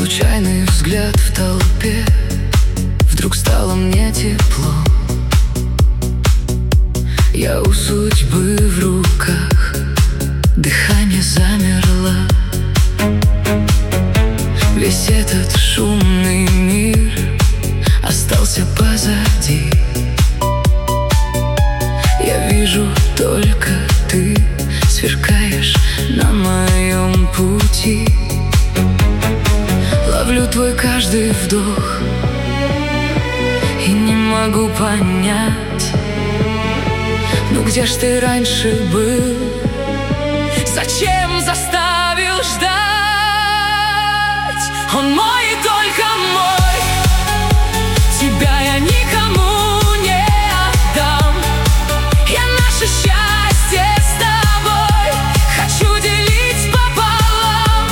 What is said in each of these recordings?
Случайный взгляд в толпе, вдруг стало мне тепло. Я у судьбы в руках, дыхание замерло. Весь этот шумный мир остался позади. Я вижу только ты, сверкаешь на моем пути. Ловлю твой каждый вдох и не могу понять, ну где ж ты раньше был? Зачем заставил ждать? Он мой и только мой, тебя я никому не отдам. Я наше счастье с тобой хочу делить пополам.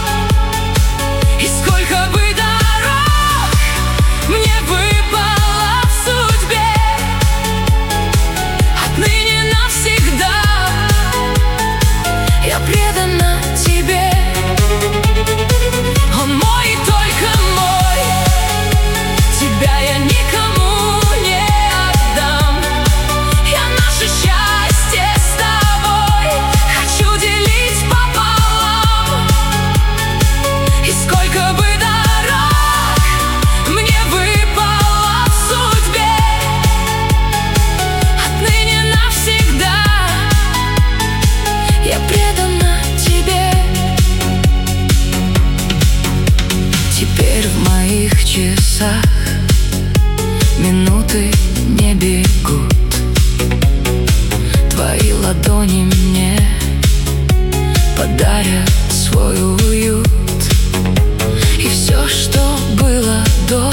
И сколько бы дорог мне выпало в судьбе, отныне навсегда я предана тебе. Он мой и только мой, тебя я никому не отдам. Я наше счастье с тобой хочу делить пополам. И сколько бы дорог мне выпало в судьбе, отныне навсегда я предана тебе. Теперь в моих часах минуты не бегут. Твои ладони мне подарят свой уют. И все, что было до,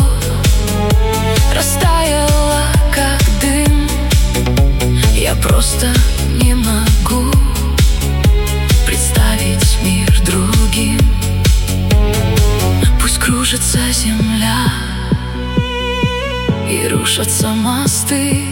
растаяло как дым. Я просто не могу представить мир другим. Пусть кружится земля и рушатся мосты,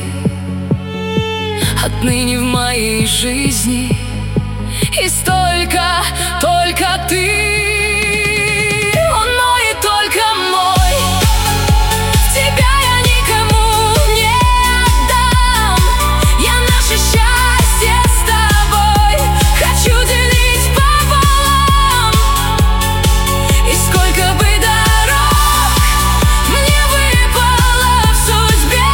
отныне в моей жизни есть только ты. Он мой и только мой, тебя я никому не отдам. Я наше счастье с тобой хочу делить пополам. И сколько бы дорог мне выпало в судьбе,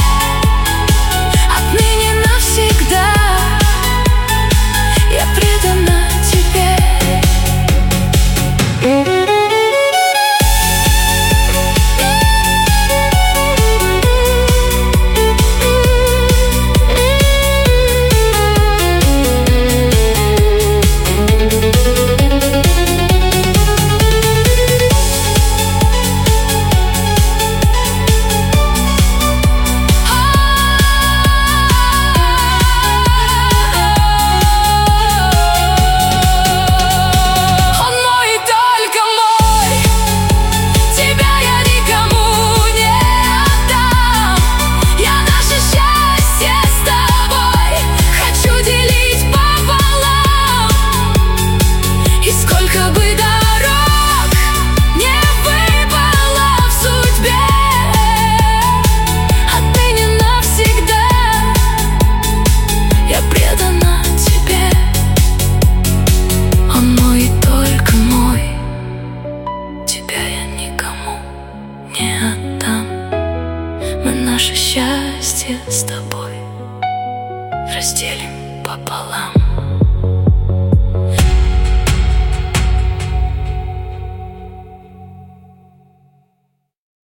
отныне навсегда я предана тебе. Наше счастье с тобой разделим пополам.